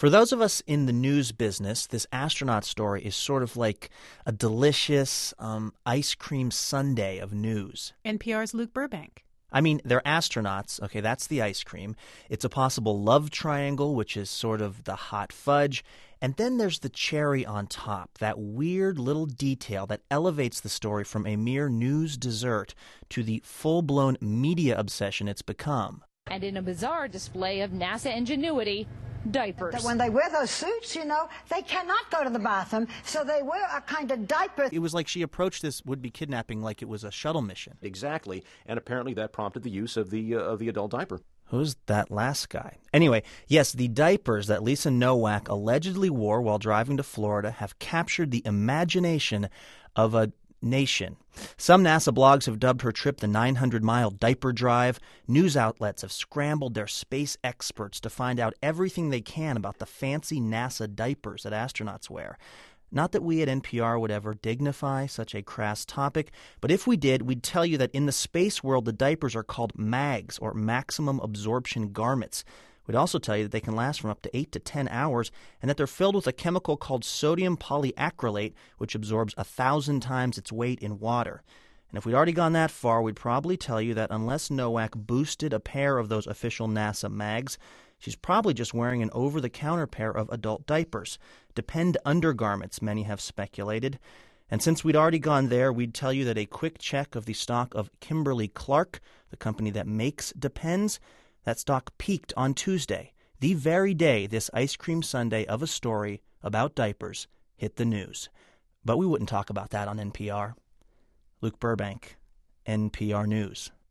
For those of us in the news business, this astronaut story is sort of like a delicious ice cream sundae of news. NPR's Luke Burbank. I mean, they're astronauts. Okay, that's the ice cream. It's a possible love triangle, which is sort of the hot fudge. And then there's the cherry on top, that weird little detail that elevates the story from a mere news dessert to the full-blown media obsession it's become. And in a bizarre display of NASA ingenuity, diapers. When they wear those suits, they cannot go to the bathroom, so they wear a kind of diaper. It was like she approached this would-be kidnapping like it was a shuttle mission. Exactly, and apparently that prompted the use of the adult diaper. Who's that last guy? Anyway, yes, the diapers that Lisa Nowak allegedly wore while driving to Florida have captured the imagination of a nation. Some NASA blogs have dubbed her trip the 900-mile diaper drive. News outlets have scrambled their space experts to find out everything they can about the fancy NASA diapers that astronauts wear. Not that we at NPR would ever dignify such a crass topic, but if we did, we'd tell you that in the space world, the diapers are called MAGs, or maximum absorption garments. We'd also tell you that they can last from up to 8 to 10 hours and that they're filled with a chemical called sodium polyacrylate, which absorbs 1,000 times its weight in water. And if we'd already gone that far, we'd probably tell you that unless Nowak boosted a pair of those official NASA mags, she's probably just wearing an over-the-counter pair of adult diapers. Depend undergarments, many have speculated. And since we'd already gone there, we'd tell you that a quick check of the stock of Kimberly-Clark, the company that makes Depends, that stock peaked on Tuesday, the very day this ice cream sundae of a story about diapers hit the news. But we wouldn't talk about that on NPR. Luke Burbank, NPR News.